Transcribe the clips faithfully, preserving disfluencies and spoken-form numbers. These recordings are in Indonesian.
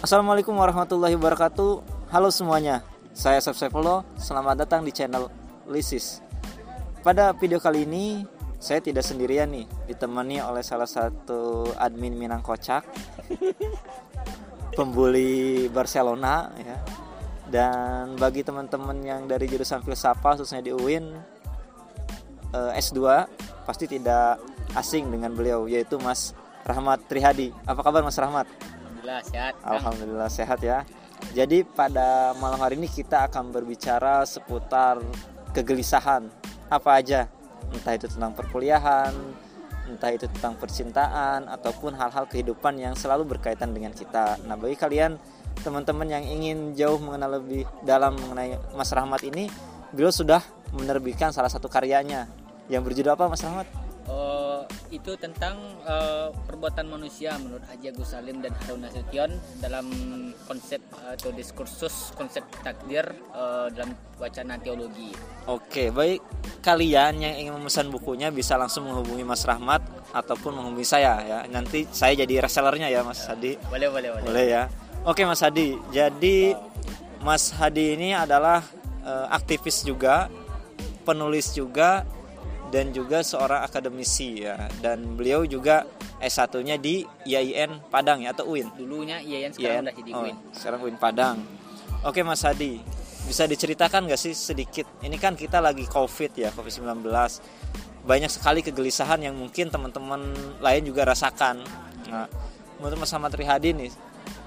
Assalamualaikum warahmatullahi wabarakatuh. Halo semuanya, saya Sep Sepolo. Selamat datang di channel Lisis. Pada video kali ini saya tidak sendirian nih, ditemani oleh salah satu admin Minang Kocak, pembuli Barcelona ya. Dan bagi teman-teman yang dari jurusan filsafat khususnya di U I N eh, S dua pasti tidak asing dengan beliau, yaitu Mas Rahmat Trihadi. Apa kabar Mas Rahmat? Alhamdulillah sehat. Alhamdulillah sehat ya. Jadi pada malam hari ini kita akan berbicara seputar kegelisahan apa aja, entah itu tentang perkuliahan, entah itu tentang percintaan, ataupun hal-hal kehidupan yang selalu berkaitan dengan kita. Nah, bagi kalian teman-teman yang ingin jauh mengenal lebih dalam mengenai Mas Rahmat ini, beliau sudah menerbitkan salah satu karyanya yang berjudul apa Mas Rahmat? Uh, itu tentang uh, perbuatan manusia menurut Haji Agus Salim dan Harun Nasution dalam konsep atau diskursus konsep takdir uh, dalam wacana teologi. Oke, baik, kalian yang ingin memesan bukunya bisa langsung menghubungi Mas Rahmat ataupun menghubungi saya ya. Nanti saya jadi resellernya ya Mas Hadi. Boleh, boleh, boleh. Boleh ya. Oke Mas Hadi. Jadi Mas Hadi ini adalah uh, aktivis juga, penulis juga, dan juga seorang akademisi ya. Dan beliau juga S satu-nya di I A I N Padang ya, atau U I N? Dulunya I A I N, sekarang udah jadi U I N. Oh, sekarang U I N Padang. Oke Mas Hadi, bisa diceritakan gak sih sedikit? Ini kan kita lagi Covid ya, covid sembilan belas. Banyak sekali kegelisahan yang mungkin teman-teman lain juga rasakan. Nah, menurut Mas Ahmad Trihadi nih,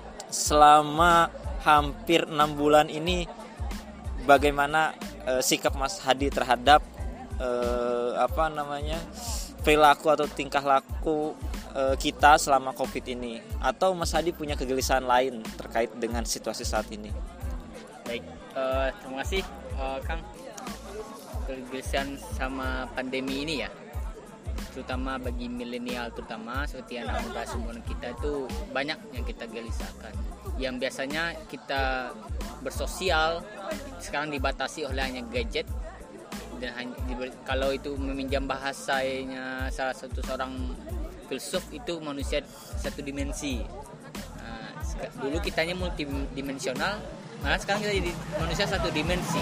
selama hampir enam bulan ini bagaimana eh, sikap Mas Hadi terhadap eh, apa namanya perilaku atau tingkah laku eh, kita selama Covid ini, atau Mas Hadi punya kegelisahan lain terkait dengan situasi saat ini? Baik, uh, terima kasih uh, Kang. Kegelisahan sama pandemi ini ya, terutama bagi milenial, terutama seperti anak muda seumuran kita itu banyak yang kita gelisahkan. Yang biasanya kita bersosial sekarang dibatasi oleh hanya gadget. Dan hanya, kalau itu meminjam bahasanya salah satu seorang filsuf, itu manusia satu dimensi. Nah, dulu kitanya multidimensional, malah sekarang kita jadi manusia satu dimensi.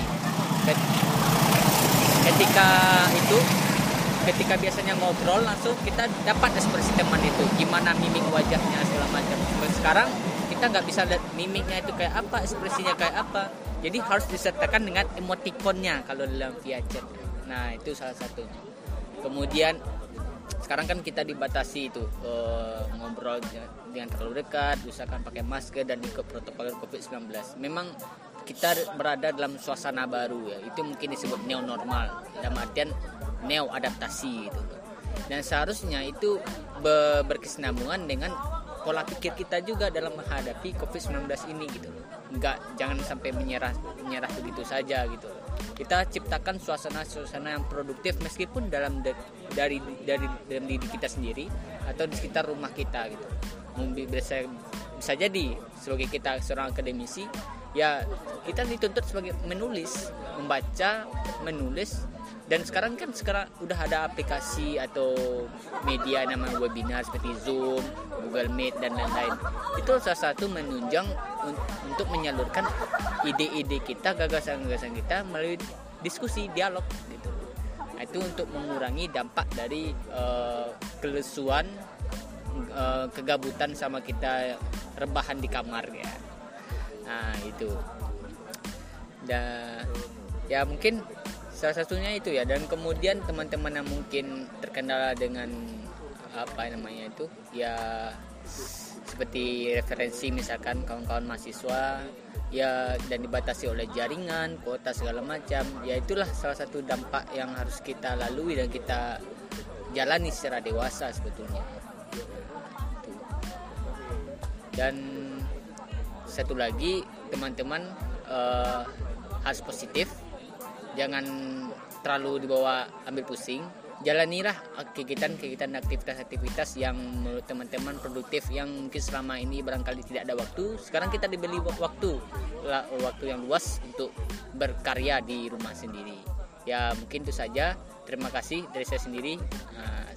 Ketika itu, ketika biasanya ngobrol langsung kita dapat ekspresi teman itu, gimana mimik wajahnya segala macam. Sekarang kita nggak bisa lihat mimiknya itu kayak apa, ekspresinya kayak apa. Jadi harus disertakan dengan emotikonnya kalau dalam via chat. Nah, itu salah satunya. Kemudian sekarang kan kita dibatasi itu uh, ngobrol dengan terlalu dekat, usahakan pakai masker dan ikut protokol covid sembilan belas. Memang kita berada dalam suasana baru ya. Itu mungkin disebut neo normal, dalam artian neo adaptasi gitu. Dan seharusnya itu be- berkesinambungan dengan pola pikir kita juga dalam menghadapi covid sembilan belas ini gitu loh. Enggak, jangan sampai menyerah menyerah begitu saja gitu loh. Kita ciptakan suasana-suasana yang produktif meskipun dalam de- dari dari dalam diri kita sendiri atau di sekitar rumah kita gitu. Bisa bisa jadi sebagai kita seorang akademisi ya, kita dituntut sebagai menulis, membaca, menulis. Dan sekarang kan sekarang udah ada aplikasi atau media namanya webinar seperti Zoom, Google Meet dan lain-lain. Itu salah satu menunjang un- untuk menyalurkan ide-ide kita, gagasan-gagasan kita melalui diskusi, dialog gitu. Nah, itu untuk mengurangi dampak dari uh, kelesuan, uh, kegabutan sama kita rebahan di kamar ya. Nah, itu. Dan ya mungkin salah satunya itu ya. Dan kemudian teman-teman yang mungkin terkendala dengan apa namanya itu ya, seperti referensi misalkan kawan-kawan mahasiswa ya, dan dibatasi oleh jaringan, kuota segala macam ya, itulah salah satu dampak yang harus kita lalui dan kita jalani secara dewasa sebetulnya. Dan satu lagi teman-teman uh, harus positif, jangan terlalu dibawa ambil pusing. Jalanilah kegiatan-kegiatan, aktivitas-aktivitas yang menurut teman-teman produktif, yang mungkin selama ini barangkali tidak ada waktu. Sekarang kita diberi waktu, waktu yang luas untuk berkarya di rumah sendiri. Ya mungkin itu saja. Terima kasih dari saya sendiri. Nah,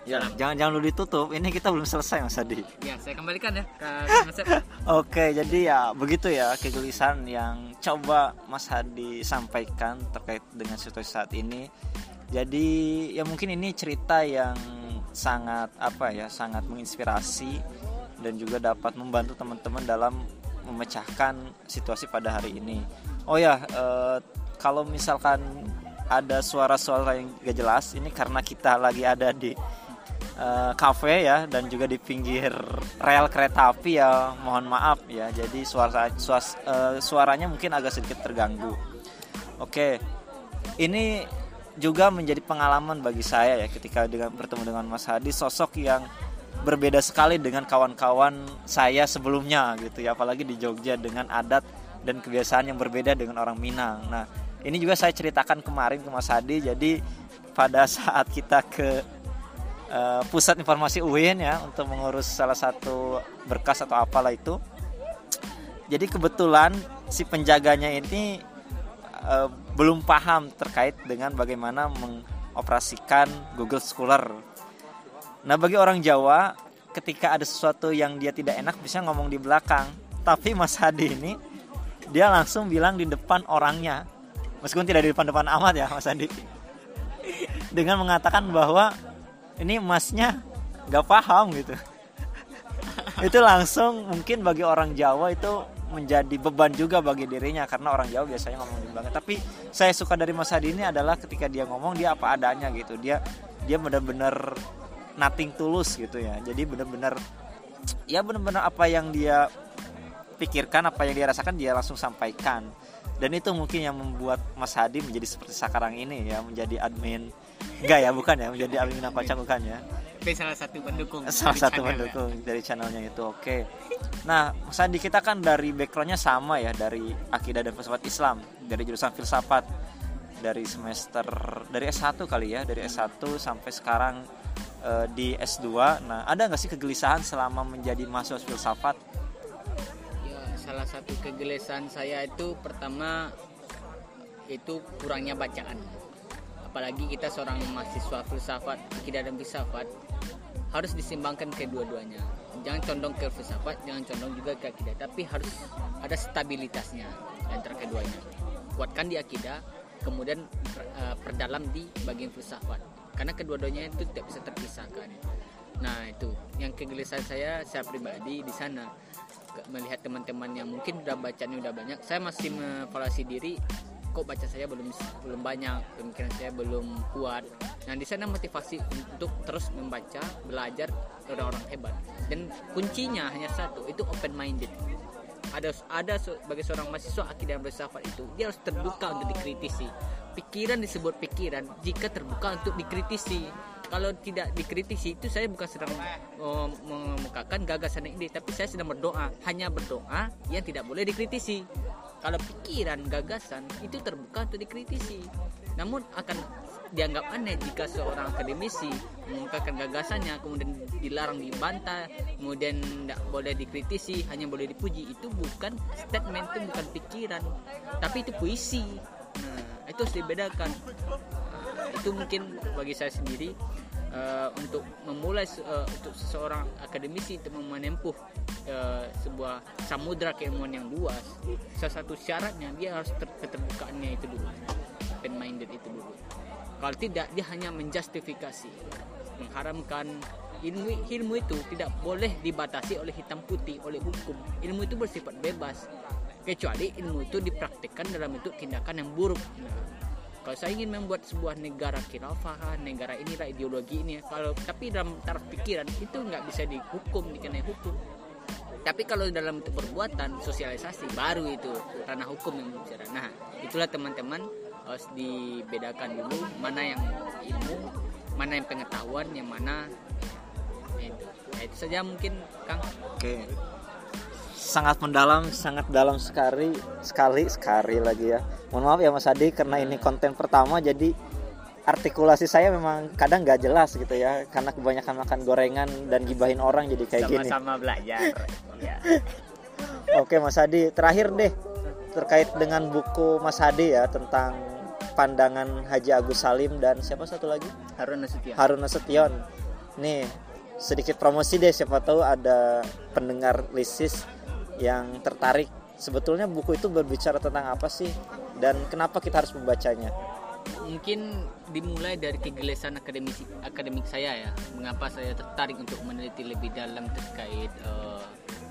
Ya, jangan jangan dulu ditutup. Ini kita belum selesai Mas Hadi. Ya, saya kembalikan ya ke konsep. Oke, jadi ya begitu ya kegelisahan yang coba Mas Hadi sampaikan terkait dengan situasi saat ini. Jadi ya mungkin ini cerita yang sangat apa ya, sangat menginspirasi dan juga dapat membantu teman-teman dalam memecahkan situasi pada hari ini. Oh ya, eh, kalau misalkan ada suara-suara yang gak jelas, ini karena kita lagi ada di uh, kafe ya, dan juga di pinggir rel kereta api ya, mohon maaf ya. Jadi suara suas, uh, suaranya mungkin agak sedikit terganggu. Oke, ini juga menjadi pengalaman bagi saya ya ketika dengan bertemu dengan Mas Hadi, sosok yang berbeda sekali dengan kawan-kawan saya sebelumnya gitu ya, apalagi di Jogja dengan adat dan kebiasaan yang berbeda dengan orang Minang. Nah, ini juga saya ceritakan kemarin ke Mas Hadi. Jadi pada saat kita ke uh, pusat informasi U I N ya untuk mengurus salah satu berkas atau apalah itu. Jadi kebetulan si penjaganya ini uh, belum paham terkait dengan bagaimana mengoperasikan Google Scholar. Nah, bagi orang Jawa ketika ada sesuatu yang dia tidak enak bisa ngomong di belakang. Tapi Mas Hadi ini dia langsung bilang di depan orangnya. Meskipun tidak di depan-depan amat ya Mas Andi, dengan mengatakan bahwa ini masnya gak paham gitu. Itu langsung mungkin bagi orang Jawa itu menjadi beban juga bagi dirinya, karena orang Jawa biasanya ngomong di belakang. Tapi saya suka dari Mas Hadi ini adalah ketika dia ngomong dia apa adanya gitu. Dia dia benar-benar nothing tulus gitu ya. Jadi benar-benar ya benar-benar apa yang dia pikirkan, apa yang dia rasakan dia langsung sampaikan. Dan itu mungkin yang membuat Mas Hadi menjadi seperti sekarang ini ya, menjadi admin. Enggak ya, bukan ya, menjadi admin Minang Kocak bukan ya. Tapi salah satu pendukung. Salah satu pendukung dari channelnya itu. Oke. Nah, Mas Hadi kita kan dari backgroundnya sama ya, dari akidah dan filsafat Islam, dari jurusan filsafat, dari semester dari S satu kali ya, dari S satu sampai sekarang e, di S dua. Nah, ada nggak sih kegelisahan selama menjadi mahasiswa filsafat? Salah satu kegelisahan saya itu pertama itu kurangnya bacaan. Apalagi kita seorang mahasiswa filsafat, akidah dan filsafat, harus disimbangkan kedua-duanya. Jangan condong ke filsafat, jangan condong juga ke akidah, tapi harus ada stabilitasnya antara keduanya. Kuatkan di akidah, kemudian uh, perdalam di bagian filsafat. Karena kedua-duanya itu tidak bisa terpisahkan. Nah, itu yang kegelisahan saya, saya pribadi di sana. Melihat teman-teman yang mungkin udah bacanya udah banyak, saya masih mengevaluasi diri, kok baca saya belum belum banyak, pemikiran saya belum kuat. Nah, di sana motivasi untuk terus membaca, belajar orang-orang hebat. Dan kuncinya hanya satu, itu open minded. Ada ada sebagai seorang mahasiswa akidah dan filsafat itu dia harus terbuka untuk dikritisi. Pikiran disebut pikiran jika terbuka untuk dikritisi. Kalau tidak dikritisi, itu saya bukan sedang uh, mengemukakan gagasan ide, tapi saya sedang berdoa. Hanya berdoa yang tidak boleh dikritisi. Kalau pikiran, gagasan itu terbuka untuk dikritisi. Namun akan dianggap aneh jika seorang akademisi mengungkapkan gagasannya kemudian dilarang, dibantah, kemudian tidak boleh dikritisi, hanya boleh dipuji. Itu bukan statement, itu bukan pikiran, tapi itu puisi. Nah, itu harus dibedakan. Nah, itu mungkin bagi saya sendiri uh, untuk memulai uh, untuk seseorang akademisi untuk menempuh uh, sebuah samudra keilmuan yang luas, salah satu syaratnya dia harus ter- keterbukaannya itu dulu, open minded itu dulu. Kalau tidak, dia hanya menjustifikasi, mengharamkan. Ilmu, ilmu itu tidak boleh dibatasi oleh hitam putih, oleh hukum. Ilmu itu bersifat bebas, kecuali ilmu itu dipraktikkan dalam bentuk tindakan yang buruk. Nah, kalau saya ingin membuat sebuah negara khilafah, negara inilah ideologi ini, kalau tapi dalam taraf pikiran itu nggak bisa dihukum, dikenai hukum. Tapi kalau dalam bentuk perbuatan, sosialisasi, baru itu ranah hukum yang bicara. Nah, itulah teman-teman harus dibedakan dulu mana yang ilmu, mana yang pengetahuan, yang mana itu. Nah, itu saja mungkin, Kang. Oke. Sangat mendalam, sangat dalam sekali, sekali, sekali lagi ya. Mohon maaf ya Mas Hadi, karena ini konten pertama, jadi artikulasi saya memang kadang nggak jelas gitu ya, karena kebanyakan makan gorengan dan gibahin orang jadi kayak Sama-sama gini. Sama-sama belajar. Ya. Oke Mas Hadi, terakhir deh terkait dengan buku Mas Hadi ya tentang pandangan Haji Agus Salim dan siapa satu lagi? Harun Nasution. Harun Nasution. nih sedikit promosi deh, siapa tahu ada pendengar Lisis yang tertarik. Sebetulnya buku itu berbicara tentang apa sih dan kenapa kita harus membacanya? Mungkin dimulai dari kegelisahan akademik akademik saya ya. Mengapa saya tertarik untuk meneliti lebih dalam terkait uh,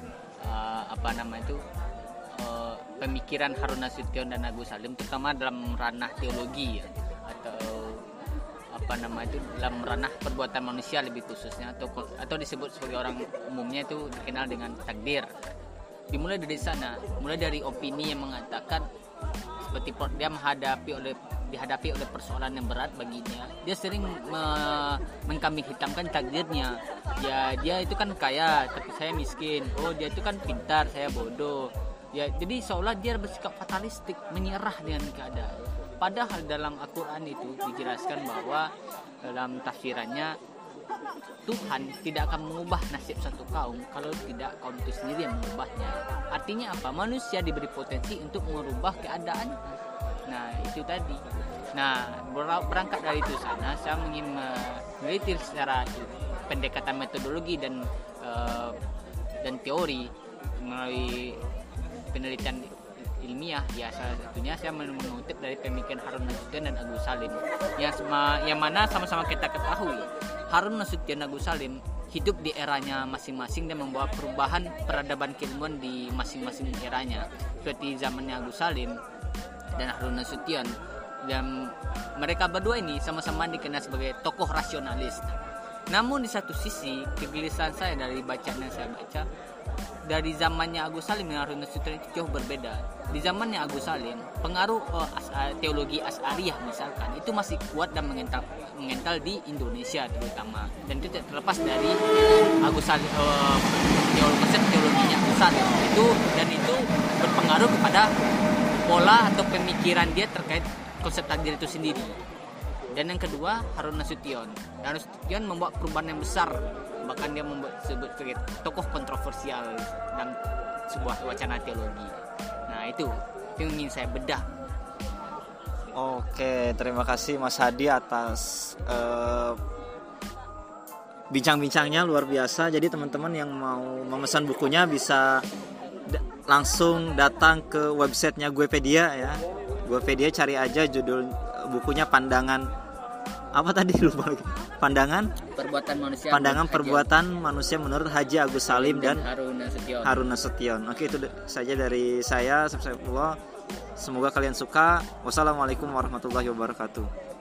uh, apa nama itu uh, pemikiran Harun Nasution dan Agus Salim, terutama dalam ranah teologi ya, atau apa nama itu dalam ranah perbuatan manusia lebih khususnya, atau atau disebut sebagai orang umumnya itu dikenal dengan takdir. Dimulai dari sana, mulai dari opini yang mengatakan seperti dia menghadapi oleh dihadapi oleh persoalan yang berat baginya, dia sering me- mengkambing hitamkan takdirnya. Ya dia itu kan kaya tapi saya miskin. Oh dia itu kan pintar, saya bodoh. Ya jadi seolah dia bersikap fatalistik, menyerah dengan keadaan. Padahal dalam Al-Quran itu dijelaskan bahwa dalam tafsirannya Tuhan tidak akan mengubah nasib satu kaum kalau tidak kaum itu sendiri yang mengubahnya. Artinya apa? Manusia diberi potensi untuk merubah keadaan. Nah itu tadi. Nah berangkat dari itu sana, saya ingin meneliti secara pendekatan metodologi dan uh, dan teori melalui penelitian ilmiah. Ya salah satunya saya mengutip dari pemikiran Harun Nasution dan Agus Salim yang, sama, yang mana sama-sama kita ketahui Harun Nasution dan Agus Salim hidup di eranya masing-masing dan membawa perubahan peradaban keilmuan di masing-masing eranya. Seperti zamannya Agus Salim dan Harun Nasution, dan mereka berdua ini sama-sama dikenal sebagai tokoh rasionalis. Namun di satu sisi kegelisahan saya dari bacaan yang saya baca, dari zamannya Agus Salim dan Harun Nasution itu jauh berbeda. Di zamannya Agus Salim, pengaruh uh, as- teologi Asy'ariyah misalkan itu masih kuat dan mengental mengental di Indonesia terutama, dan itu tidak terlepas dari Agus Salim, uh, teologi konsep teologinya Agus Salim itu, dan itu berpengaruh kepada pola atau pemikiran dia terkait konsep takdir itu sendiri. Dan yang kedua Harun Nasution. Harun Nasution membawa perubahan yang besar, bahkan dia membuat sebut sebagai tokoh kontroversial dalam sebuah wacana teologi. Nah itu yang ingin saya bedah. Oke, terima kasih Mas Hadi atas uh, bincang-bincangnya luar biasa. Jadi teman-teman yang mau memesan bukunya bisa d- langsung datang ke websitenya Guepedia ya. Guepedia, cari aja judul bukunya Pandangan apa tadi lupa lagi. Pandangan Perbuatan manusia. Pandangan perbuatan manusia menurut Haji Agus Salim dan, dan Harun Nasution. Harun Nasution. Oke, itu saja dari saya. Semoga kalian suka. Wassalamualaikum warahmatullahi wabarakatuh.